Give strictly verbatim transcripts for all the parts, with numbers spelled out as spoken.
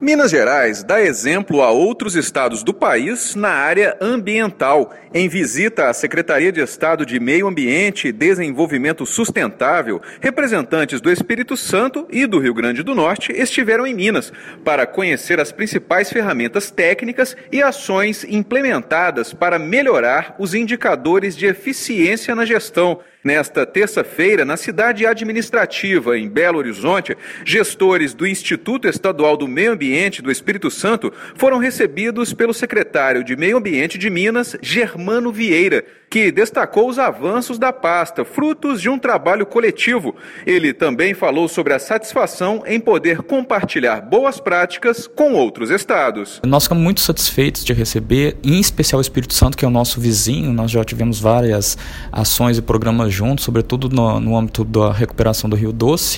Minas Gerais dá exemplo a outros estados do país na área ambiental. Em visita à Secretaria de Estado de Meio Ambiente e Desenvolvimento Sustentável, representantes do Espírito Santo e do Rio Grande do Norte estiveram em Minas para conhecer as principais ferramentas técnicas e ações implementadas para melhorar os indicadores de eficiência na gestão. Nesta terça-feira, na cidade administrativa, em Belo Horizonte, gestores do Instituto Estadual do Meio Ambiente do Espírito Santo foram recebidos pelo secretário de Meio Ambiente de Minas, Germano Vieira, que destacou os avanços da pasta, frutos de um trabalho coletivo. Ele também falou sobre a satisfação em poder compartilhar boas práticas com outros estados. Nós ficamos muito satisfeitos de receber, em especial o Espírito Santo, que é o nosso vizinho. Nós já tivemos várias ações e programas juntos, sobretudo no, no âmbito da recuperação do Rio Doce.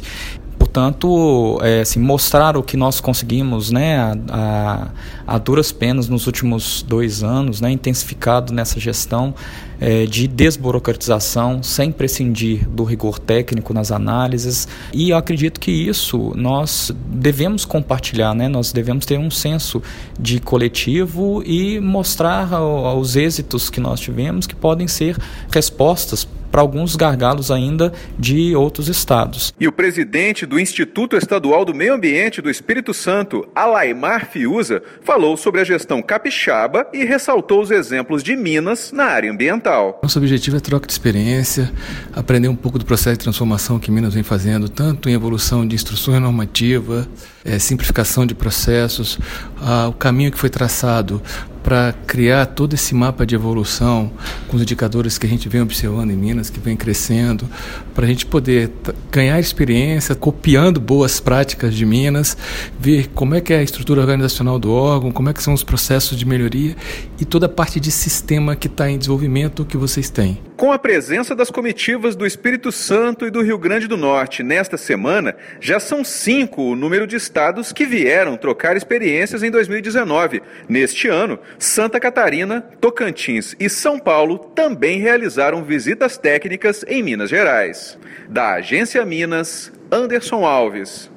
Portanto, é, assim, mostrar o que nós conseguimos, né, a, a, a duras penas nos últimos dois anos, né, intensificado nessa gestão é, de desburocratização, sem prescindir do rigor técnico nas análises. E eu acredito que isso nós devemos compartilhar, né, nós devemos ter um senso de coletivo e mostrar os êxitos que nós tivemos, que podem ser respostas para alguns gargalos ainda de outros estados. E o presidente do Instituto Estadual do Meio Ambiente do Espírito Santo, Alaimar Fiuza, falou sobre a gestão capixaba e ressaltou os exemplos de Minas na área ambiental. Nosso objetivo é troca de experiência, aprender um pouco do processo de transformação que Minas vem fazendo, tanto em evolução de instruções normativas, é, simplificação de processos, ah, o caminho que foi traçado para criar todo esse mapa de evolução com os indicadores que a gente vem observando em Minas, que vem crescendo, para a gente poder t- ganhar experiência, copiando boas práticas de Minas, ver como é que é a estrutura organizacional do órgão, como é que são os processos de melhoria e toda a parte de sistema que está em desenvolvimento que vocês têm. Com a presença das comitivas do Espírito Santo e do Rio Grande do Norte nesta semana, já são cinco o número de estados que vieram trocar experiências em dois mil e dezenove. Neste ano, Santa Catarina, Tocantins e São Paulo também realizaram visitas técnicas em Minas Gerais. Da Agência Minas, Anderson Alves.